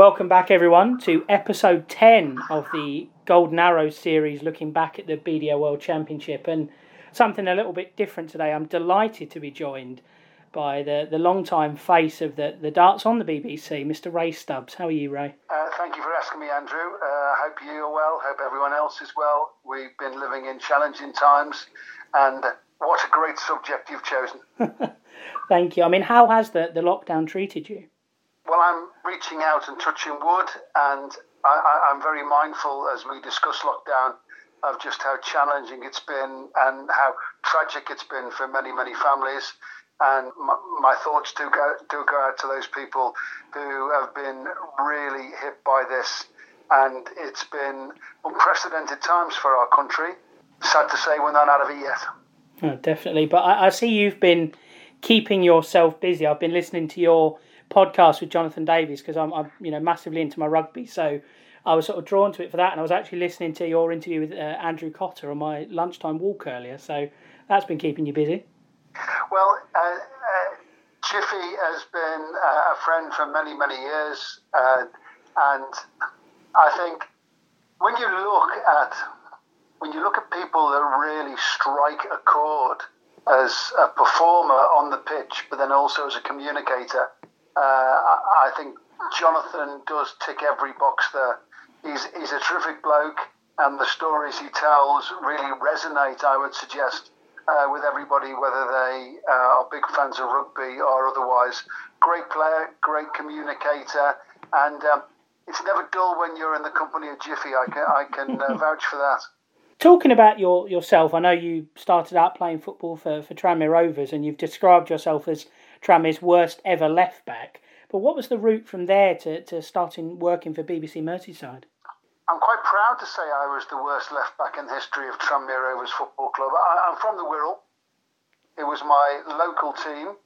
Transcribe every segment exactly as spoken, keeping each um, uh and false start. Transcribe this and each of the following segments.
Welcome back, everyone, to episode ten of the Golden Arrows series, looking back at the B D O World Championship, and something a little bit different today. I'm delighted to be joined by the, the long-time face of the, the darts on the B B C, Mister Ray Stubbs. How are you, Ray? Uh, thank you for asking me, Andrew. I uh, hope you're well, hope everyone else is well. We've been living in challenging times, and what a great subject you've chosen. Thank you. I mean, how has the, the lockdown treated you? Well, I'm reaching out and touching wood, and I, I, I'm very mindful as we discuss lockdown of just how challenging it's been and how tragic it's been for many, many families. And my, my thoughts do go, do go out to those people who have been really hit by this. And it's been unprecedented times for our country. Sad to say we're not out of it yet. Oh, definitely. But I, I see you've been keeping yourself busy. I've been listening to your podcast with Jonathan Davies because I'm, I'm, you know, massively into my rugby. So I was sort of drawn to it for that. And I was actually listening to your interview with uh, Andrew Cotter on my lunchtime walk earlier. So that's been keeping you busy. Well, uh, uh, Jiffy has been uh, a friend for many, many years. Uh, and I think when you look at when you look at people that really strike a chord as a performer on the pitch, but then also as a communicator, uh, I, I think Jonathan does tick every box there. He's he's a terrific bloke, and the stories he tells really resonate, I would suggest, uh, with everybody, whether they uh, are big fans of rugby or otherwise. Great player, great communicator, and um, it's never dull when you're in the company of Jiffy. I can, I can uh, vouch for that. Talking about your yourself, I know you started out playing football for, for Tranmere Rovers, and you've described yourself as Tranmere's worst ever left back. But what was the route from there to, to starting working for B B C Merseyside? I'm quite proud to say I was the worst left back in the history of Tranmere Rovers Football Club. I, I'm from the Wirral. It was my local team,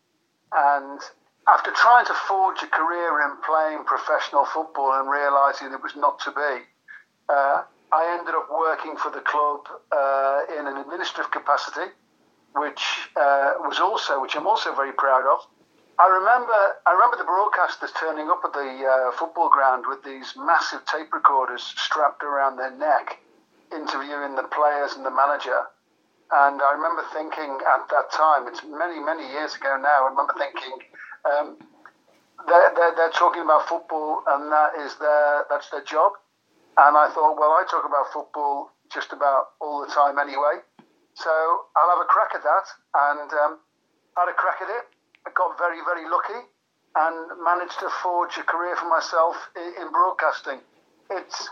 and after trying to forge a career in playing professional football and realising it was not to be, uh, I ended up working for the club uh, in an administrative capacity, which uh, was also, which I'm also very proud of. I remember, I remember the broadcasters turning up at the uh, football ground with these massive tape recorders strapped around their neck, interviewing the players and the manager. And I remember thinking at that time, it's many, many years ago now, I remember thinking, um, they're, they're, they're talking about football, and that is their, that's their job. And I thought, well, I talk about football just about all the time anyway, so I'll have a crack at that. And um, I had a crack at it. I got very, very lucky and managed to forge a career for myself in, in broadcasting. It's,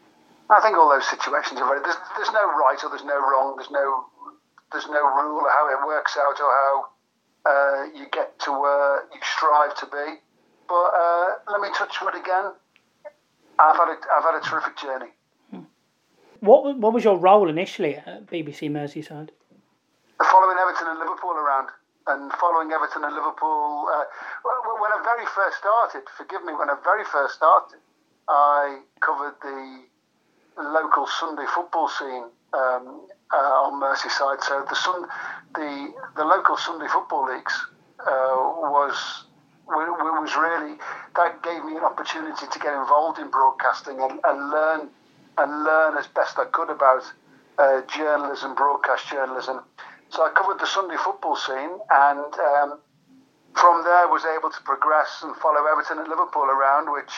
I think all those situations are very, there's, there's no right or there's no wrong, there's no, there's no rule of how it works out or how uh, you get to where you strive to be. But uh, let me touch wood again. I've had a, I've had a terrific journey. What what was your role initially at B B C Merseyside? Following Everton and Liverpool around, and following Everton and Liverpool. Uh, when I very first started, forgive me, when I very first started, I covered the local Sunday football scene um, uh, on Merseyside. So the sun, the the local Sunday football leagues uh, was. was really, that gave me an opportunity to get involved in broadcasting and, and learn and learn as best I could about uh, journalism, broadcast journalism. So I covered the Sunday football scene, and um, from there was able to progress and follow Everton and Liverpool around, which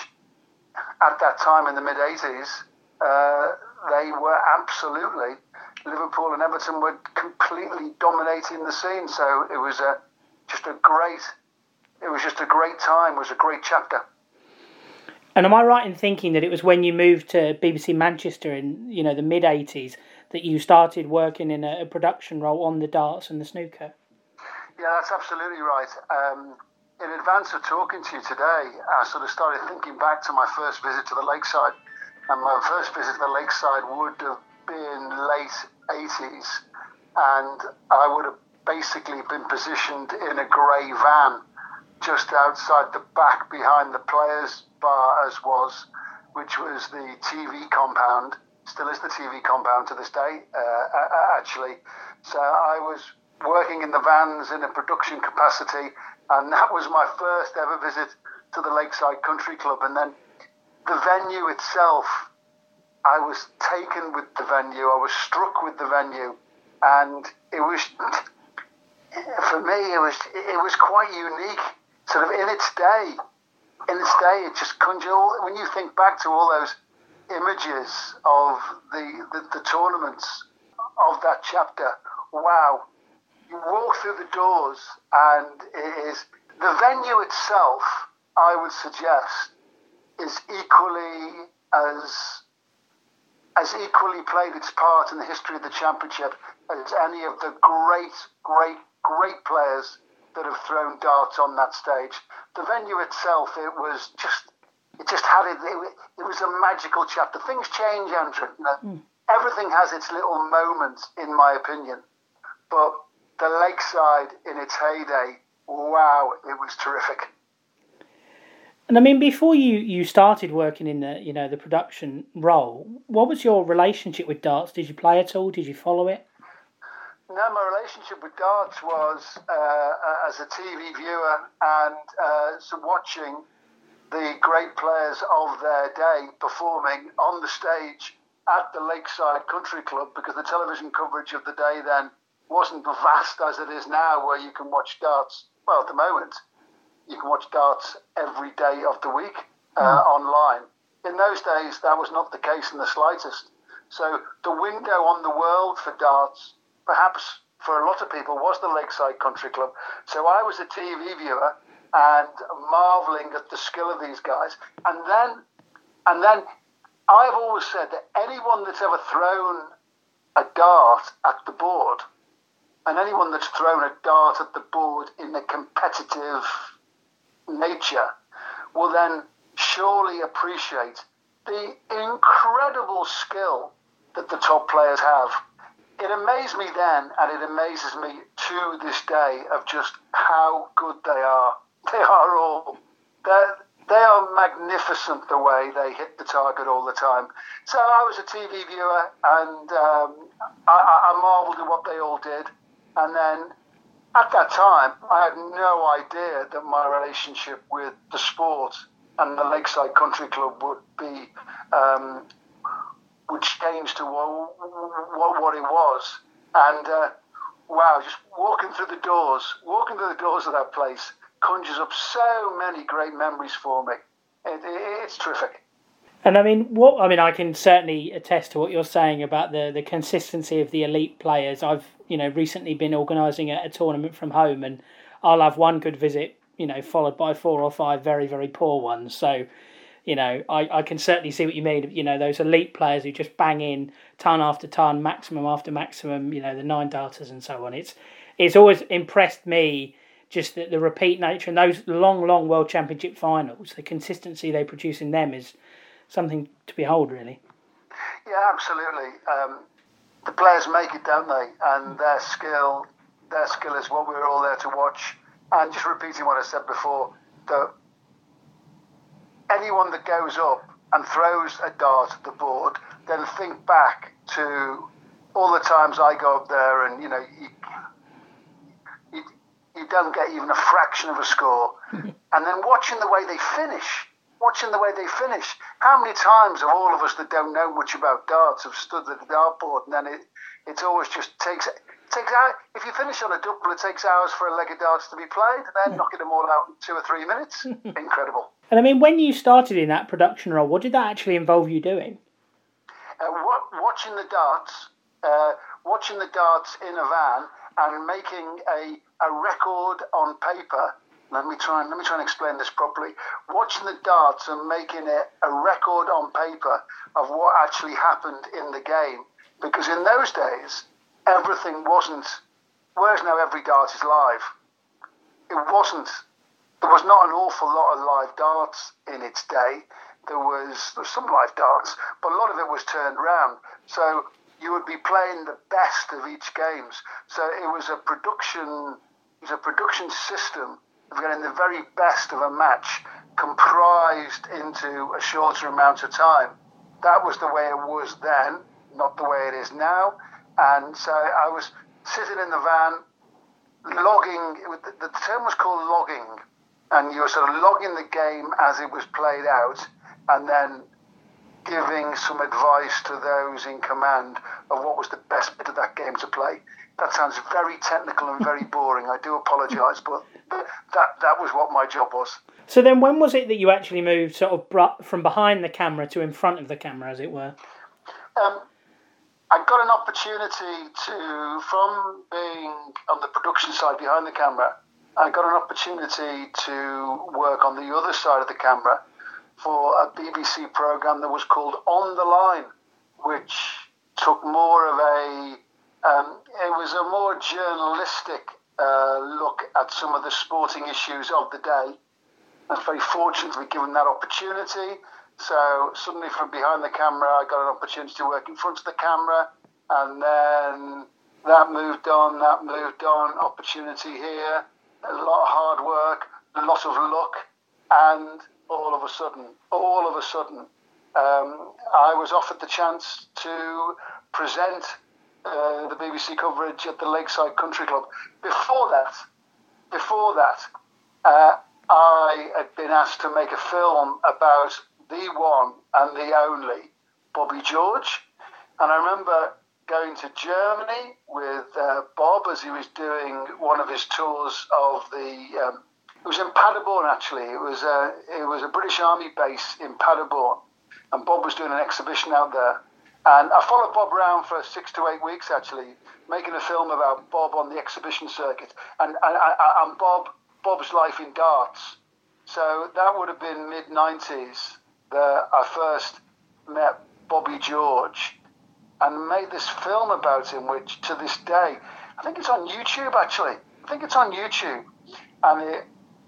at that time in the mid eighties, uh, they were absolutely, Liverpool and Everton were completely dominating the scene. So it was a, just a great It was just a great time, it was a great chapter. And am I right in thinking that it was when you moved to B B C Manchester in, you know, the mid eighties that you started working in a, a production role on the darts and the snooker? Yeah, that's absolutely right. Um, in advance of talking to you today, I sort of started thinking back to my first visit to the Lakeside. And my first visit to the Lakeside would have been late eighties. And I would have basically been positioned in a grey van just outside the back behind the players' bar, as was, which was the T V compound, still is the T V compound to this day, uh, actually. So I was working in the vans in a production capacity, and that was my first ever visit to the Lakeside Country Club. And then the venue itself, I was taken with the venue. I was struck with the venue, and it was, for me, it was it was quite unique, sort of in its day. In its day, it just conjured all, when you think back to all those images of the, the, the tournaments of that chapter, wow. You walk through the doors and it is, the venue itself, I would suggest, is equally as, as equally played its part in the history of the championship as any of the great, great, great players that have thrown darts on that stage. The venue itself, it was just, it just had it, it, it was a magical chapter. Things change, Andrew. You know, mm. Everything has its little moments, in my opinion. But the Lakeside in its heyday, wow, it was terrific. And I mean, before you, you started working in the, you know, the production role, what was your relationship with darts? Did you play at all? Did you follow it? No, my relationship with darts was uh, as a T V viewer and uh, so watching the great players of their day performing on the stage at the Lakeside Country Club, because the television coverage of the day then wasn't vast as it is now, where you can watch darts, well, at the moment, you can watch darts every day of the week uh, mm. online. In those days, that was not the case in the slightest. So the window on the world for darts, perhaps for a lot of people, was the Lakeside Country Club. So I was a T V viewer and marvelling at the skill of these guys. And then, and then I've always said that anyone that's ever thrown a dart at the board, and anyone that's thrown a dart at the board in a competitive nature, will then surely appreciate the incredible skill that the top players have. It amazed me then, and it amazes me to this day, of just how good they are. They are all. They're, they are magnificent the way they hit the target all the time. So I was a T V viewer, and um, I, I marvelled at what they all did. And then at that time, I had no idea that my relationship with the sport and the Lakeside Country Club would be um, would change to what, what, what it was. And uh, wow, just walking through the doors, walking through the doors of that place conjures up so many great memories for me. It, it, it's terrific. And I mean, what I mean, I can certainly attest to what you're saying about the, the consistency of the elite players. I've, you know, recently been organising a, a tournament from home, and I'll have one good visit, you know, followed by four or five very, very poor ones. So, you know, I, I can certainly see what you mean. You know, those elite players who just bang in ton after ton, maximum after maximum, you know, the nine darters and so on. It's it's always impressed me, just the, the repeat nature, and those long, long World Championship finals, the consistency they produce in them is something to behold, really. Yeah, absolutely. Um, the players make it, don't they? And their skill, their skill is what we're all there to watch. And just repeating what I said before, that anyone that goes up and throws a dart at the board, then think back to all the times I go up there, and you know, you, you, you don't get even a fraction of a score, and then watching the way they finish. Watching the way they finish. How many times have all of us that don't know much about darts have stood at the dartboard, and then it it always just takes it takes out. If you finish on a double, it takes hours for a leg of darts to be played, and then knocking them all out in two or three minutes. Incredible. And I mean, when you started in that production role, what did that actually involve you doing? Uh, what, watching the darts, uh, watching the darts in a van, and making a a record on paper. Let me try and let me try and explain this properly. Watching the darts and making it a record on paper of what actually happened in the game, because in those days everything wasn't. Whereas now every dart is live. It wasn't. There was not an awful lot of live darts in its day. There was, there was some live darts, but a lot of it was turned around. So you would be playing the best of each games. So it was a production. It was a production system of getting the very best of a match comprised into a shorter amount of time. That was the way it was then, not the way it is now. And so I was sitting in the van, logging, the term was called logging, and you were sort of logging the game as it was played out, and then giving some advice to those in command of what was the best bit of that game to play. That sounds very technical and very boring. I do apologise, but that that was what my job was. So then when was it that you actually moved sort of br- from behind the camera to in front of the camera, as it were? Um, I got an opportunity to, from being on the production side behind the camera, I got an opportunity to work on the other side of the camera for a B B C programme that was called On the Line, which took more of a, um, it was a more journalistic uh, look at some of the sporting issues of the day. I was very fortunate to be given that opportunity. So suddenly from behind the camera, I got an opportunity to work in front of the camera, and then that moved on, that moved on, opportunity here, a lot of hard work, a lot of luck, and all of a sudden, all of a sudden, um, I was offered the chance to present uh, the B B C coverage at the Lakeside Country Club. Before that, before that, uh, I had been asked to make a film about the one and the only Bobby George. And I remember going to Germany with uh, Bob as he was doing one of his tours of the... Um, it was in Paderborn, actually. It was, a, it was a British Army base in Paderborn. And Bob was doing an exhibition out there. And I followed Bob around for six to eight weeks, actually, making a film about Bob on the exhibition circuit. And, and, and Bob... Bob's life in darts. So that would have been mid nineties that I first met Bobby George and made this film about him, which to this day, I think it's on YouTube actually. I think it's on YouTube. And it,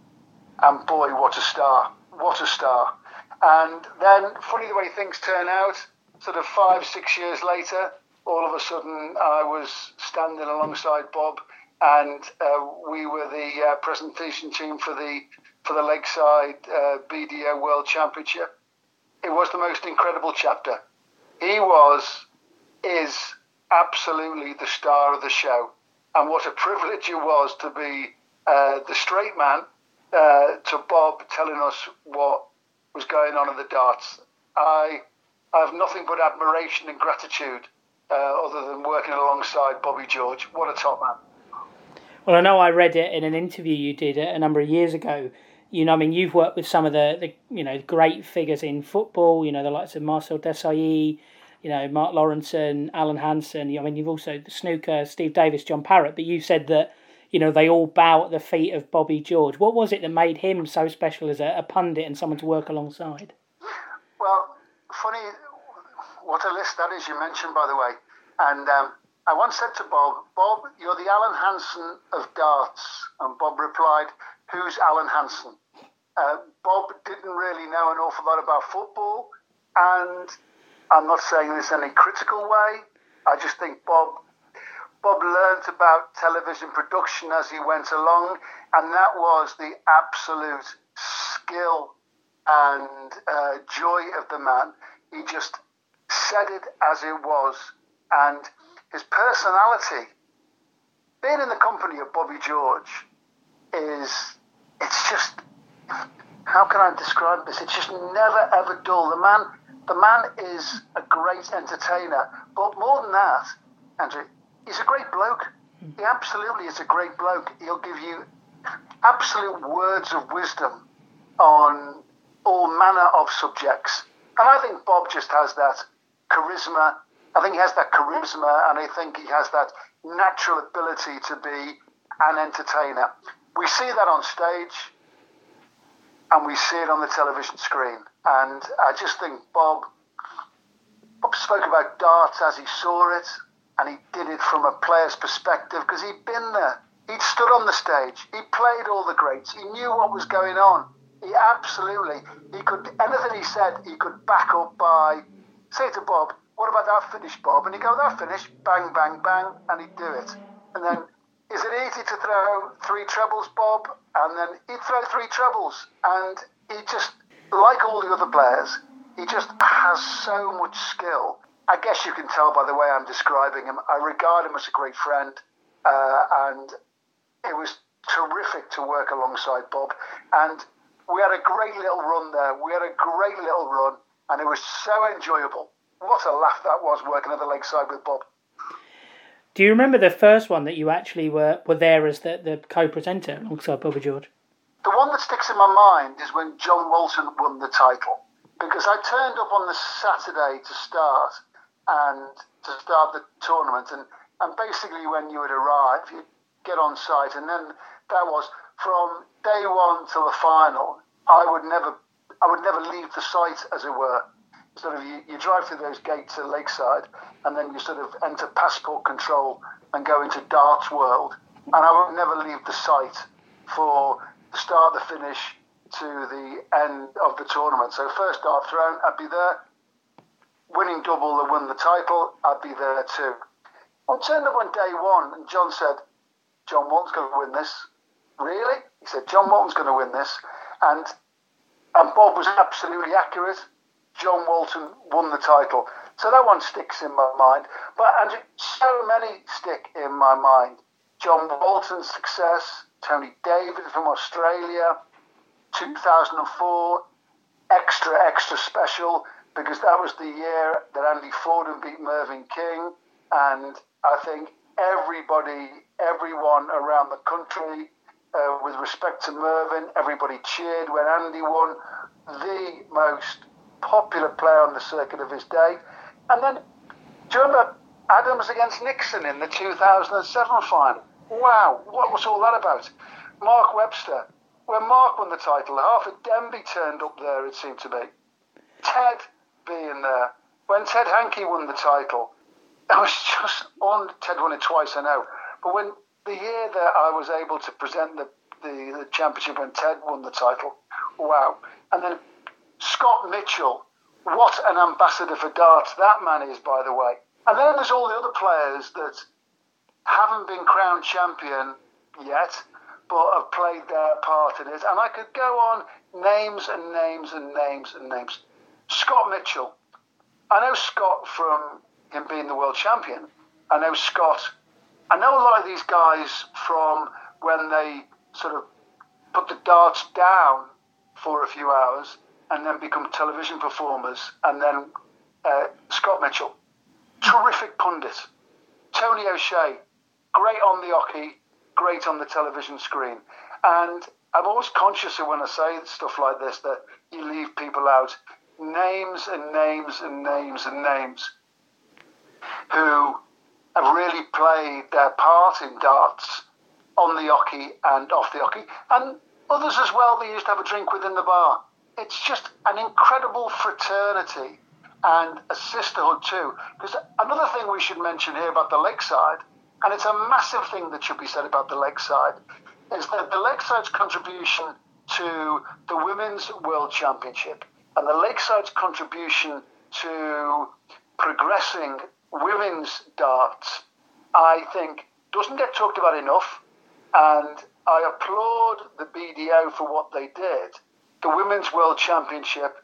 and boy, what a star. What a star. And then, funny the way things turn out, sort of five, six years later, all of a sudden I was standing alongside Bob, and uh, we were the uh, presentation team for the for the Lakeside uh, B D O World Championship. It was the most incredible chapter. He was, is absolutely the star of the show. And what a privilege it was to be uh, the straight man uh, to Bob telling us what was going on in the darts. I, I have nothing but admiration and gratitude uh, other than working alongside Bobby George. What a top man. Well, I know I read it in an interview you did a number of years ago. You know, I mean, you've worked with some of the, the you know, great figures in football, you know, the likes of Marcel Desailly, you know, Mark Lawrenson, Alan Hansen. I mean, you've also, the snooker, Steve Davis, John Parrott, but you said that, you know, they all bow at the feet of Bobby George. What was it that made him so special as a, a pundit and someone to work alongside? Well, funny, what a list that is you mentioned, by the way. And um, I once said to Bob, Bob, you're the Alan Hansen of darts. And Bob replied, who's Alan Hansen? Uh, Bob didn't really know an awful lot about football. And I'm not saying this in any critical way. I just think Bob Bob learnt about television production as he went along. And that was the absolute skill and uh, joy of the man. He just said it as it was. And his personality, being in the company of Bobby George, is, it's just, how can I describe this? It's just never ever dull. The man, the man is a great entertainer, but more than that, Andrew, he's a great bloke. He absolutely is a great bloke. He'll give you absolute words of wisdom on all manner of subjects. And I think Bob just has that charisma. I think he has that charisma, and I think he has that natural ability to be an entertainer. We see that on stage, and we see it on the television screen. And I just think Bob, Bob spoke about darts as he saw it, and he did it from a player's perspective because he'd been there. He'd stood on the stage. He played all the greats. He knew what was going on. He absolutely, he could, anything he said, he could back up by, say to Bob, what about that finish, Bob? And he'd go, that finish, bang, bang, bang, and he'd do it. And then, is it easy to throw three trebles, Bob? And then he'd throw three trebles. And he just, like all the other players, he just has so much skill. I guess you can tell by the way I'm describing him. I regard him as a great friend. Uh, and it was terrific to work alongside Bob. And we had a great little run there. We had a great little run, and it was so enjoyable. What a laugh that was, working at the Lakeside with Bob. Do you remember the first one that you actually were, were there as the, the co-presenter alongside Bobby George? The one that sticks in my mind is when John Walton won the title, because I turned up on the Saturday to start and to start the tournament, and, and basically when you would arrive, you'd get on site, and then that was from day one till the final. I would never, I would never leave the site, as it were. Sort of, you, you drive through those gates at Lakeside, and then you sort of enter passport control and go into darts world. And I would never leave the site for the start, the finish, to the end of the tournament. So first dart thrown, I'd be there. Winning double that won the title, I'd be there too. I turned up on day one, and John said, "John Walton's going to win this." Really? He said, "John Walton's going to win this." And and Bob was absolutely accurate. John Walton won the title. So that one sticks in my mind. But and so many stick in my mind. John Walton's success, Tony David from Australia, two thousand four, extra, extra special, because that was the year that Andy Fordham beat Mervyn King. And I think everybody, everyone around the country, uh, with respect to Mervyn, everybody cheered when Andy won. The most popular player on the circuit of his day. And then, do you remember Adams against Nixon in the two thousand seven final? Wow, what was all that about? Mark Webster. When Mark won the title, Harford Denby turned up there, it seemed to be. Ted being there. When Ted Hankey won the title, I was just on. Ted won it twice, I know. But when the year that I was able to present the, the, the championship when Ted won the title, wow. And then Scott Mitchell, what an ambassador for darts that man is, by the way. And then there's all the other players that haven't been crowned champion yet, but have played their part in it. And I could go on names and names and names and names. Scott Mitchell. I know Scott from him being the world champion. I know Scott. I know a lot of these guys from when they sort of put the darts down for a few hours and then become television performers. And then uh, Scott Mitchell, terrific pundit. Tony O'Shea, great on the hockey, great on the television screen. And I'm always conscious of when I say stuff like this that you leave people out. Names and names and names and names who have really played their part in darts on the hockey and off the hockey. And others as well, they used to have a drink within the bar. It's just an incredible fraternity and a sisterhood too. Because another thing we should mention here about the Lakeside, and it's a massive thing that should be said about the Lakeside, is that the Lakeside's contribution to the Women's World Championship and the Lakeside's contribution to progressing women's darts, I think, doesn't get talked about enough. And I applaud the B D O for what they did. The Women's World Championship,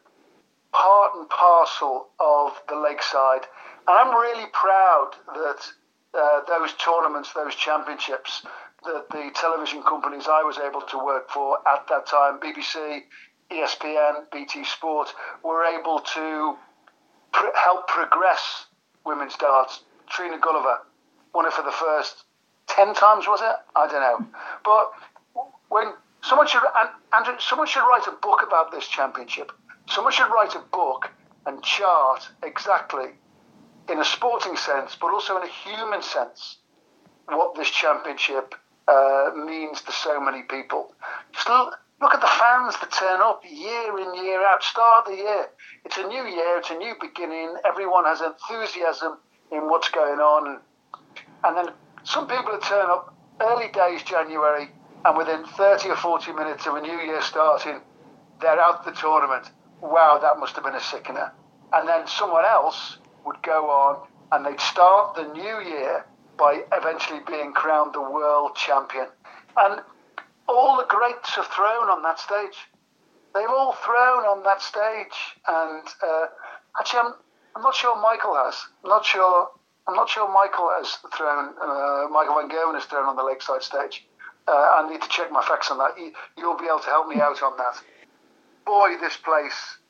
part and parcel of the Lakeside. And I'm really proud that uh, those tournaments, those championships, that the television companies I was able to work for at that time, B B C, E S P N, B T Sport, were able to pr- help progress women's darts. Trina Gulliver won it for the first ten times, was it? I don't know. But when someone should, and Andrew, someone should write a book about this championship. Someone should write a book and chart exactly, in a sporting sense, but also in a human sense, what this championship uh, means to so many people. Just look, look at the fans that turn up year in, year out, start of the year. It's a new year, it's a new beginning. Everyone has enthusiasm in what's going on. And then some people that turn up early days, January, and within thirty or forty minutes of a new year starting, they're out the tournament. Wow, that must have been a sickener. And then someone else would go on and they'd start the new year by eventually being crowned the world champion. And all the greats have thrown on that stage. They've all thrown on that stage. And uh, actually, I'm, I'm not sure Michael has. I'm not sure. I'm not sure Michael has thrown. Uh, Michael Van Gerwen has thrown on the Lakeside stage. Uh, I need to check my facts on that. You, you'll be able to help me out on that. boy, this place,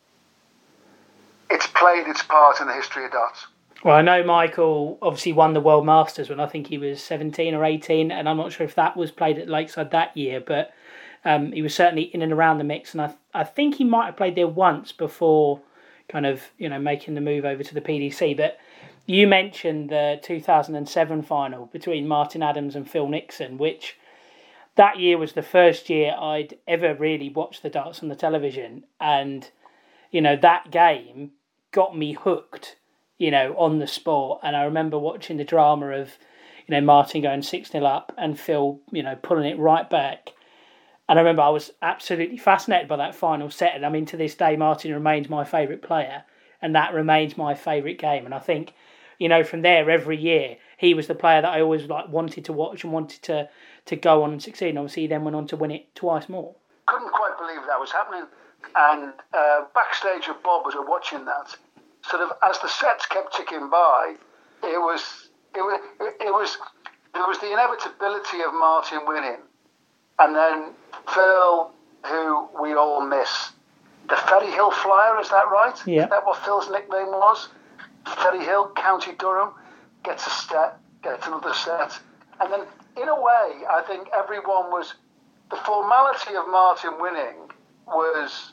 it's played its part in the history of darts. Well, I know Michael obviously won the World Masters when I think he was seventeen or eighteen, and I'm not sure if that was played at Lakeside that year, but um, he was certainly in and around the mix, and I I think he might have played there once before kind of, you know, making the move over to the P D C. But you mentioned the two thousand seven final between Martin Adams and Phil Nixon, which that year was the first year I'd ever really watched the darts on the television, and, you know, that game got me hooked, you know, on the sport. And I remember watching the drama of, you know, Martin going six nil up and Phil, you know, pulling it right back. And I remember I was absolutely fascinated by that final set. And I mean, to this day, Martin remains my favourite player, and that remains my favourite game. And I think, you know, from there, every year, he was the player that I always like wanted to watch and wanted to, to go on and succeed. And obviously, he then went on to win it twice more. Couldn't quite believe that was happening. And uh, backstage with Bob, as we're watching that, sort of as the sets kept ticking by, it was it was it was there was the inevitability of Martin winning, and then Phil, who we all miss, the Ferry Hill Flyer, is that right? Yeah. Is that what Phil's nickname was? Ferry Hill, County Durham, gets a set, gets another set, and then in a way, I think everyone was, the formality of Martin winning was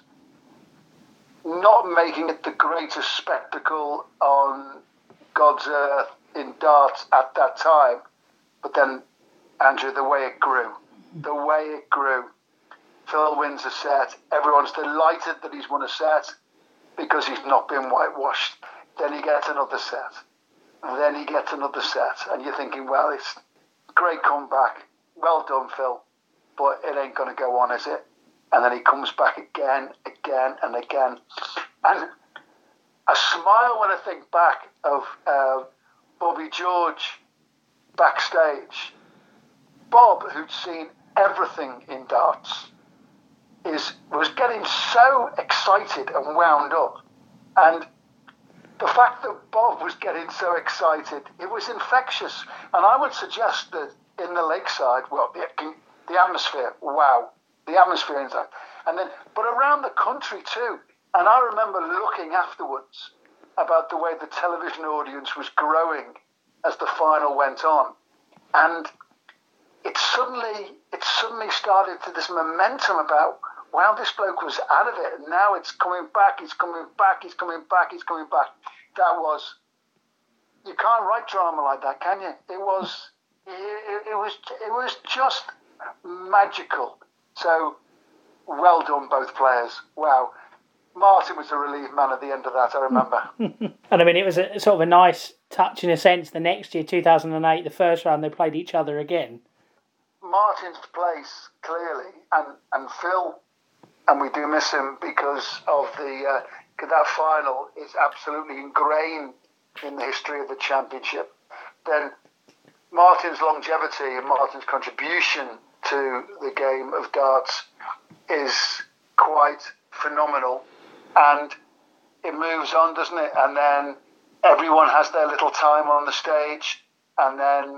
not making it the greatest spectacle on God's earth in darts at that time. But then, Andrew, the way it grew, the way it grew, Phil wins a set. Everyone's delighted that he's won a set because he's not been whitewashed. Then he gets another set. And then he gets another set. And you're thinking, well, it's a great comeback. Well done, Phil. But it ain't going to go on, is it? And then he comes back again, again, and again. And I smile when I think back of uh, Bobby George backstage. Bob, who'd seen everything in darts, is was getting so excited and wound up. And the fact that Bob was getting so excited, it was infectious. And I would suggest that in the Lakeside, well, the, the atmosphere, wow. The atmosphere inside. And then, but around the country too. And I remember looking afterwards about the way the television audience was growing as the final went on. And it suddenly, it suddenly started to this momentum about, wow, this bloke was out of it. And now it's coming back, he's coming back, he's coming back, he's coming back. That was, you can't write drama like that, can you? It was, it, it, it was, it was just magical. So, well done, both players. Wow. Martin was a relieved man at the end of that, I remember. And I mean, it was a sort of a nice touch in a sense. The next year, two thousand eight, the first round, they played each other again. Martin's place, clearly, and, and Phil, and we do miss him because of the uh, that final is absolutely ingrained in the history of the championship. Then Martin's longevity and Martin's contribution to the game of darts is quite phenomenal, and it moves on, doesn't it? And then everyone has their little time on the stage, and then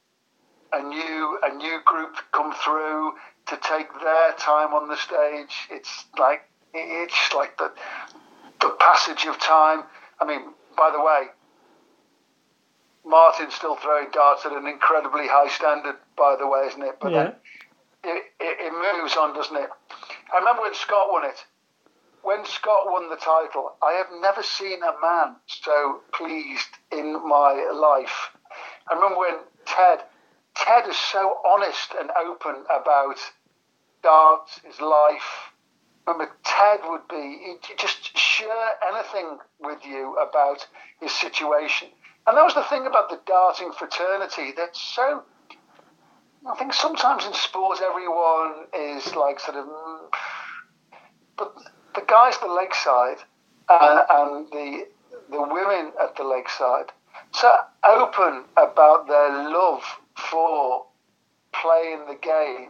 a new a new group come through to take their time on the stage. It's like it's like the the passage of time. I mean, by the way, Martin's still throwing darts at an incredibly high standard, by the way, isn't it? But yeah. then it, it, it moves on, doesn't it? I remember when Scott won it. When Scott won the title, I have never seen a man so pleased in my life. I remember when Ted, Ted is so honest and open about darts, his life. Remember, Ted would be, he'd just share anything with you about his situation. And that was the thing about the darting fraternity. That's so, I think sometimes in sport everyone is like sort of, but the guys at the Lakeside uh, and the the women at the Lakeside, so open about their love for playing the game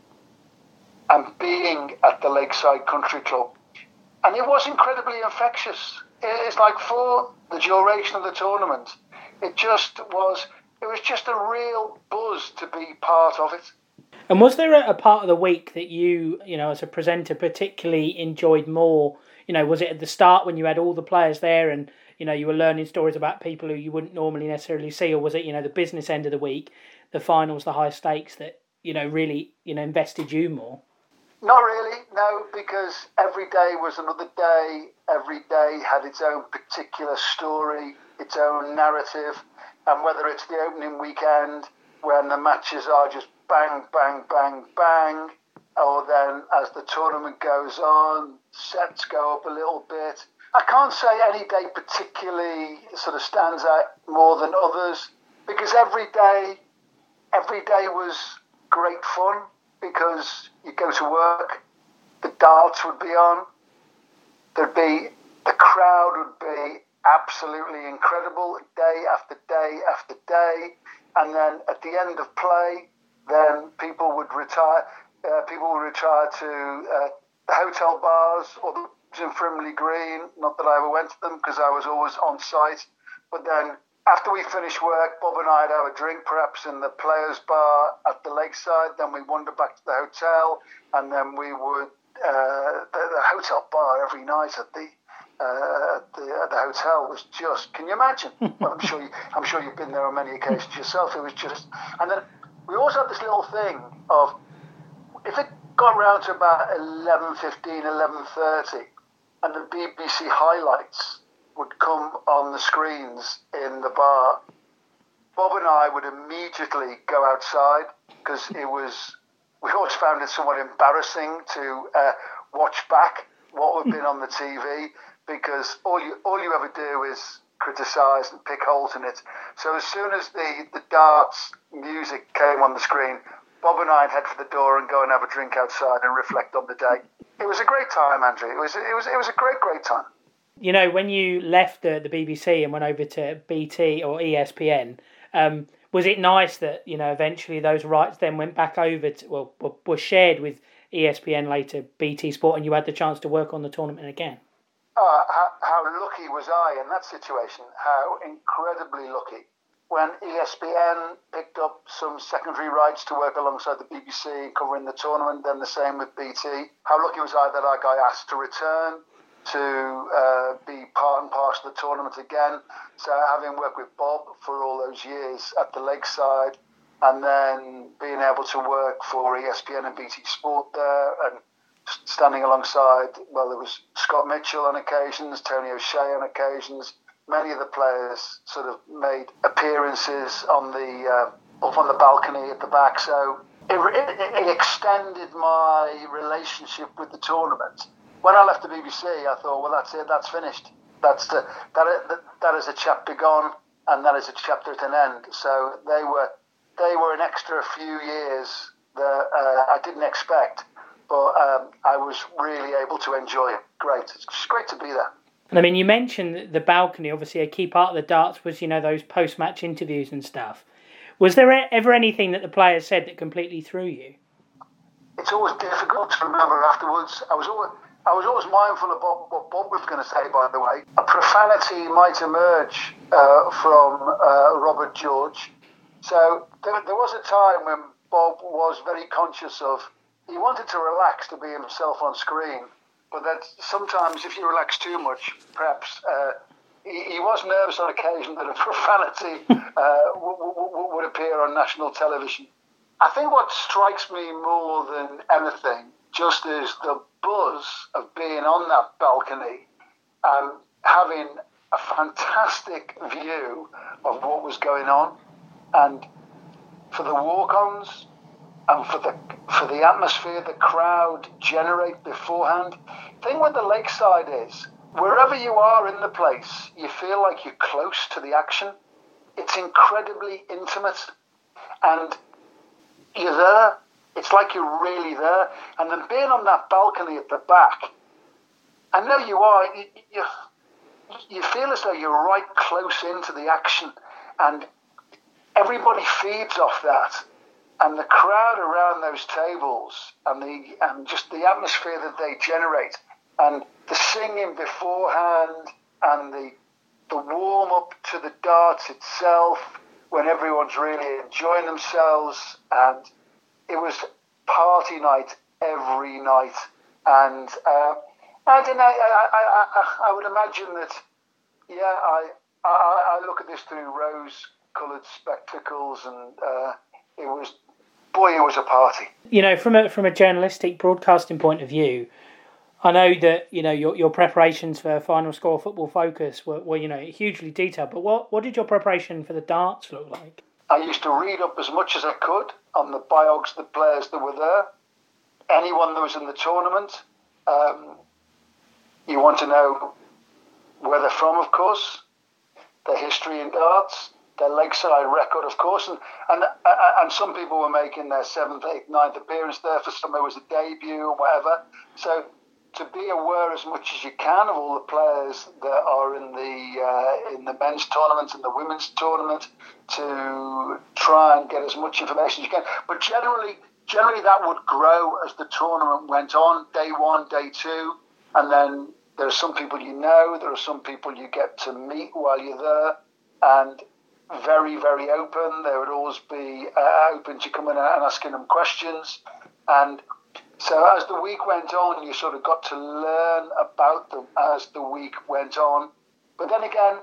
and being at the Lakeside Country Club. And it was incredibly infectious. It's like for the duration of the tournament, it just was, it was just a real buzz to be part of it. And was there a, a part of the week that you, you know, as a presenter particularly enjoyed more? You know, was it at the start when you had all the players there and, you know, you were learning stories about people who you wouldn't normally necessarily see? Or was it, you know, the business end of the week, the finals, the high stakes that, you know, really, you know, invested you more? Not really, no, because every day was another day. Every day had its own particular story, its own narrative. And whether it's the opening weekend when the matches are just bang, bang, bang, bang, or then as the tournament goes on, sets go up a little bit. I can't say any day particularly sort of stands out more than others, because every day, every day was great fun, because you go to work, the darts would be on, there'd be, the crowd would be absolutely incredible, day after day after day, and then at the end of play, then people would retire. Uh, people would retire to uh, the hotel bars or the pubs in Frimley Green. Not that I ever went to them because I was always on site. But then after we finished work, Bob and I'd have a drink, perhaps in the players' bar at the lakeside. Then we'd wander back to the hotel, and then we would uh, the, the hotel bar every night at the. Uh, the, uh, the hotel was just, can you imagine? Well, I'm sure you, I'm sure you've been there on many occasions yourself. It was just, and then we also had this little thing of, if it got round to about eleven fifteen, eleven thirty, and the B B C highlights would come on the screens in the bar, Bob and I would immediately go outside, because it was, we always found it somewhat embarrassing to uh, watch back what had been on the T V, because all you all you ever do is criticise and pick holes in it. So as soon as the, the darts music came on the screen, Bob and I'd head for the door and go and have a drink outside and reflect on the day. It was a great time, Andrew. It was it was it was a great great time. You know, when you left the, the B B C and went over to B T or E S P N, um, was it nice that, you know, eventually those rights then went back over to, well, were, were shared with E S P N, later B T Sport, and you had the chance to work on the tournament again? Oh, how, how lucky was I in that situation? How incredibly lucky. When E S P N picked up some secondary rights to work alongside the B B C covering the tournament, then the same with B T. How lucky was I that I got asked to return to uh, be part and parcel of the tournament again. So having worked with Bob for all those years at the Lakeside, and then being able to work for E S P N and B T Sport there, and standing alongside, well, there was Scott Mitchell on occasions, Tony O'Shea on occasions. Many of the players sort of made appearances on the uh, up on the balcony at the back. So it, it, it extended my relationship with the tournament. When I left the B B C, I thought, well, that's it, that's finished. That's the that that is a chapter gone, and that is a chapter at an end. So they were they were an extra few years that uh, I didn't expect, but um, I was really able to enjoy it. Great, it's just great to be there. And I mean, you mentioned the balcony. Obviously, a key part of the darts was, you know, those post-match interviews and stuff. Was there ever anything that the players said that completely threw you? It's always difficult to remember afterwards. I was always, I was always mindful of what, what Bob was going to say, by the way. A profanity might emerge uh, from uh, Robert George. So there, there was a time when Bob was very conscious of, he wanted to relax, to be himself on screen. But that sometimes, if you relax too much, perhaps uh, he, he was nervous on occasion that a profanity uh, w- w- would appear on national television. I think what strikes me more than anything just is the buzz of being on that balcony and having a fantastic view of what was going on, and for the walk-ons, and for the for the atmosphere the crowd generate beforehand. The thing with the Lakeside is, wherever you are in the place, you feel like you're close to the action. It's incredibly intimate, and you're there. It's like you're really there. And then being on that balcony at the back, I know you are, you, you, you feel as though you're right close into the action, and everybody feeds off that. And the crowd around those tables, and the and just the atmosphere that they generate, and the singing beforehand, and the the warm up to the darts itself, when everyone's really enjoying themselves, and it was party night every night, and uh, I don't know. I, I, I, I would imagine that. Yeah, I, I I look at this through rose-coloured spectacles, and uh, it was, boy, it was a party. You know, from a from a journalistic broadcasting point of view, I know that, you know, your your preparations for Final Score Football Focus were, were, you know, hugely detailed. But what, what did your preparation for the darts look like? I used to read up as much as I could on the biogs, the players that were there, anyone that was in the tournament. Um, you want to know where they're from, of course, their history in darts, their Lakeside record, of course, and and and some people were making their seventh, eighth, ninth appearance there. For some, it was a debut or whatever. So to be aware as much as you can of all the players that are in the uh, in the men's tournament and the women's tournament, to try and get as much information as you can. But generally, generally that would grow as the tournament went on. Day one, day two, and then there are some people you know. There are some people you get to meet while you're there, and very, very open. They would always be uh, open to coming out and asking them questions. And so as the week went on, you sort of got to learn about them as the week went on. But then again,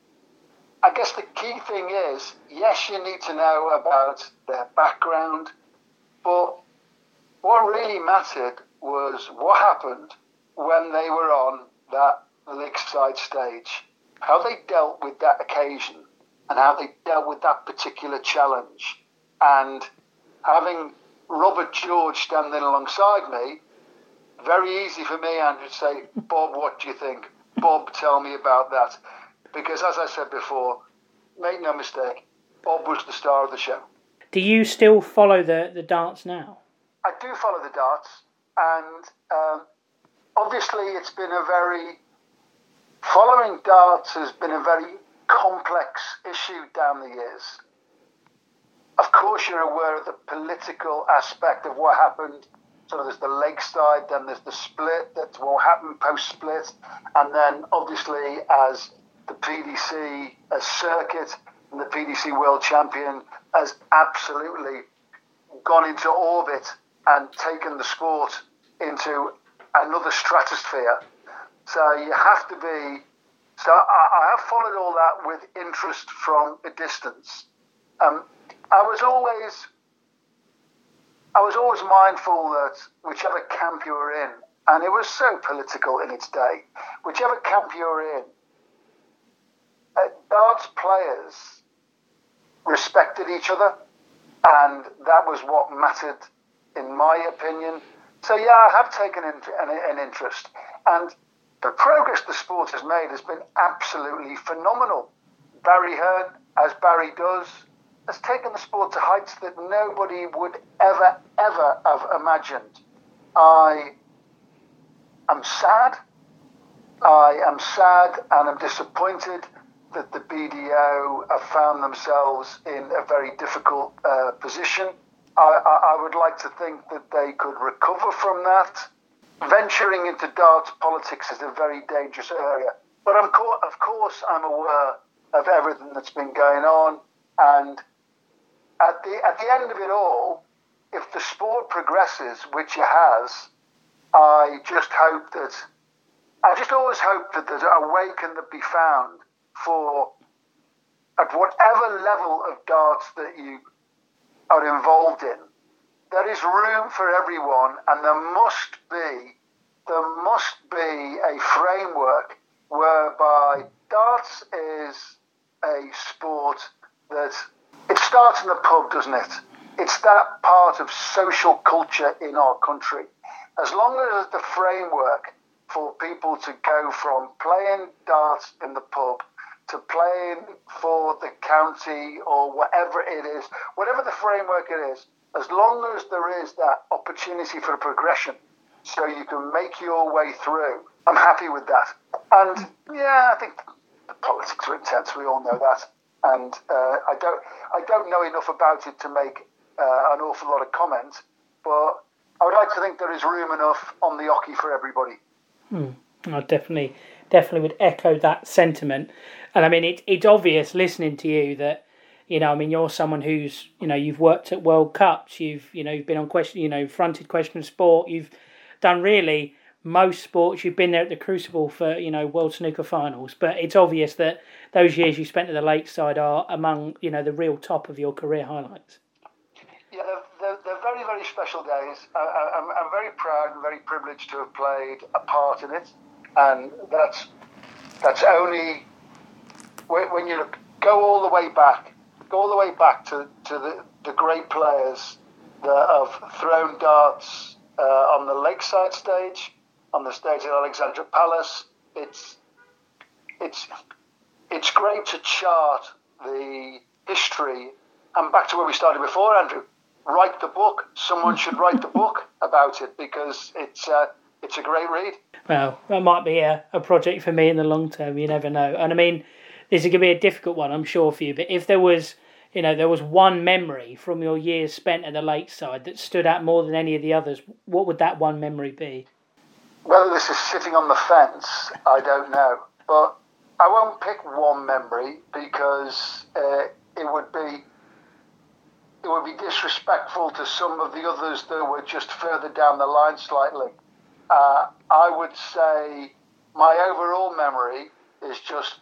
I guess the key thing is, yes, you need to know about their background, but what really mattered was what happened when they were on that Lakeside stage, how they dealt with that occasion, and how they dealt with that particular challenge. And having Robert George standing alongside me, very easy for me, Andrew, to say, Bob, what do you think? Bob, tell me about that. Because as I said before, make no mistake, Bob was the star of the show. Do you still follow the, the darts now? I do follow the darts, and um, obviously it's been a very, following darts has been a very complex issue down the years. Of course, you're aware of the political aspect of what happened. So there's the Lakeside, then there's the split, that's what happened post-split. And then obviously as the P D C, as circuit, and the P D C World Champion has absolutely gone into orbit and taken the sport into another stratosphere. So you have to be... So I, I have followed all that with interest from a distance. Um, I was always, I was always mindful that whichever camp you were in, and it was so political in its day, whichever camp you were in, uh, darts players respected each other, and that was what mattered, in my opinion. So yeah, I have taken an, an interest, and the progress the sport has made has been absolutely phenomenal. Barry Hearn, as Barry does, has taken the sport to heights that nobody would ever, ever have imagined. I am sad. I am sad and I'm disappointed that the B D O have found themselves in a very difficult uh, position. I, I, I would like to think that they could recover from that. Venturing into darts politics is a very dangerous area. But I'm co- of course I'm aware of everything that's been going on. And at the at the end of it all, if the sport progresses, which it has, I just hope that, I just always hope that there's a way can that be found for, at whatever level of darts that you are involved in, there is room for everyone, and there must be, there must be a framework whereby darts is a sport that, it starts in the pub, doesn't it? It's that part of social culture in our country. As long as the framework for people to go from playing darts in the pub to playing for the county or whatever it is, whatever the framework it is, as long as there is that opportunity for progression so you can make your way through, I'm happy with that. And yeah, I think the politics are intense, we all know that. And uh, I don't I don't know enough about it to make uh, an awful lot of comment, but I would like to think there is room enough on the hockey for everybody. Hmm. I definitely, definitely would echo that sentiment. And I mean, it, it's obvious listening to you that You know, I mean, you're someone who's, you know, you've worked at World Cups, you've, you know, you've been on question, you know, fronted Question of Sport, you've done really most sports, you've been there at the Crucible for, you know, World Snooker Finals, but it's obvious that those years you spent at the Lakeside are among, you know, the real top of your career highlights. Yeah, they're, they're, they're very, very special days. I, I'm, I'm very proud and very privileged to have played a part in it, and that's that's only when, when you look, go all the way back. Go all the way back to, to the, the great players that have thrown darts uh, on the Lakeside stage, on the stage at Alexandra Palace. It's it's it's great to chart the history, and back to where we started before, Andrew. Write the book. Someone should write the book about it, because it's uh, it's a great read. Well, that might be a, a project for me in the long term. You never know. And I mean, this is going to be a difficult one, I'm sure, for you. But if there was, you know, there was one memory from your years spent at the Lakeside that stood out more than any of the others, what would that one memory be? Whether this is sitting on the fence, I don't know. But I won't pick one memory, because uh, it would be it would be disrespectful to some of the others that were just further down the line slightly. Uh, I would say my overall memory is just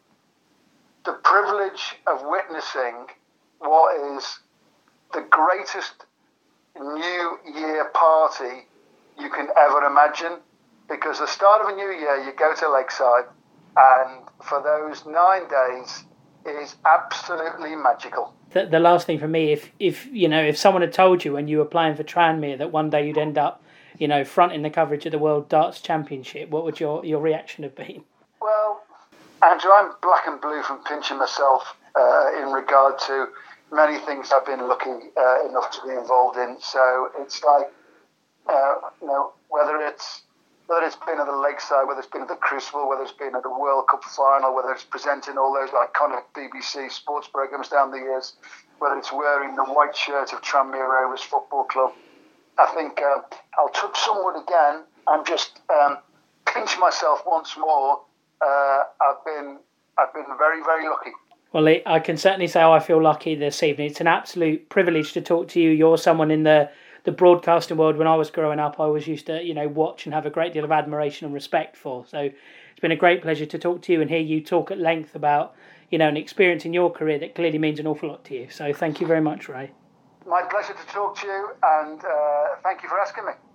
the privilege of witnessing what is the greatest New Year party you can ever imagine. Because the start of a new year, you go to Lakeside, and for those nine days is absolutely magical. The, the last thing for me, if if you know, if someone had told you when you were playing for Tranmere that one day you'd end up, you know, fronting the coverage of the World Darts Championship, what would your, your reaction have been? Well, Andrew, I'm black and blue from pinching myself uh, in regard to many things I've been lucky uh, enough to be involved in. So it's like, uh, you know, whether it's whether it's been at the Lakeside, whether it's been at the Crucible, whether it's been at the World Cup final, whether it's presenting all those iconic B B C sports programmes down the years, whether it's wearing the white shirt of Tranmere Rovers Football Club, I think uh, I'll touch someone again and just um, pinch myself once more. Uh, I've been I've been very, very lucky. Well, I can certainly say I feel lucky this evening. It's an absolute privilege to talk to you. You're someone in the, the broadcasting world. When I was growing up, I always used to, you know, watch and have a great deal of admiration and respect for. So it's been a great pleasure to talk to you and hear you talk at length about, you know, an experience in your career that clearly means an awful lot to you. So thank you very much, Ray. My pleasure to talk to you, and uh, thank you for asking me.